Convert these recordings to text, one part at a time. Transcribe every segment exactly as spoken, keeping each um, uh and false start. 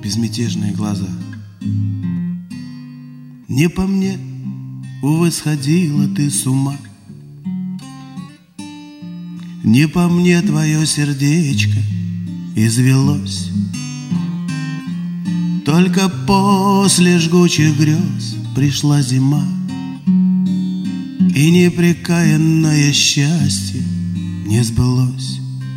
безмятежные глаза. Не по мне, увы, сходила ты с ума. Не по мне твое сердечко извелось. Только после жгучих грез пришла зима, и непрекаянное счастье не сбылось.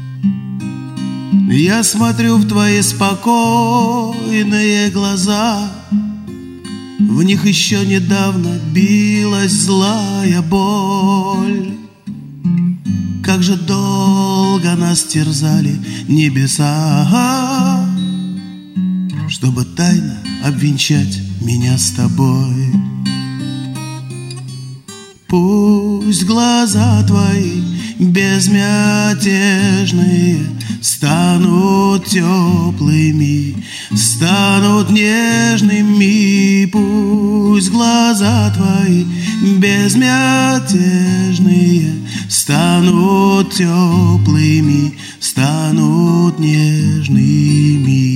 Я смотрю в твои спокойные глаза, в них еще недавно билась злая боль. Как же долго нас терзали небеса, чтобы тайно обвенчать меня с тобой. Пусть глаза твои безмятежные станут теплыми, станут нежными. Пусть глаза твои безмятежные станут теплыми, станут нежными.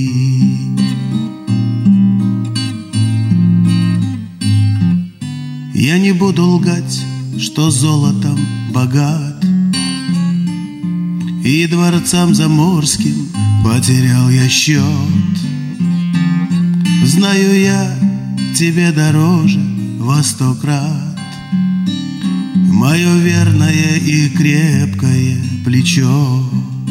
Я не буду лгать, что золотом богат, и дворцам заморским потерял я счет. Знаю я, тебе дороже во сто крат мое верное и крепкое плечо.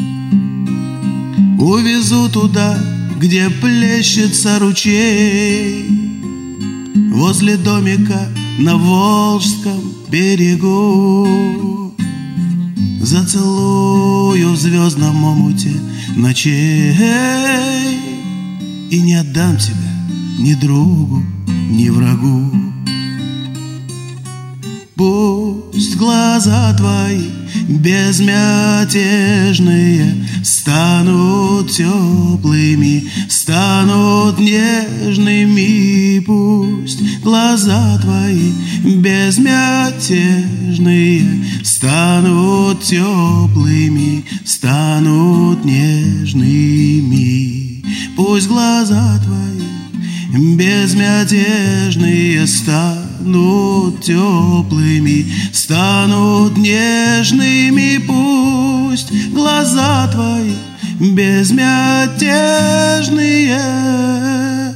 Увезу туда, где плещется ручей, возле домика на Волжском берегу. Зацелую в звездном омуте ночей и не отдам тебя ни другу, ни врагу. Пусть глаза твои безмятежные станут теплыми, станут нежными. Пусть глаза твои безмятежные станут теплыми, станут нежными. Пусть глаза твои безмятежные станут теплыми, станут нежными. Пусть глаза твои безмятежные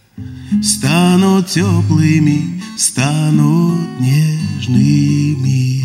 станут теплыми, станут нежными.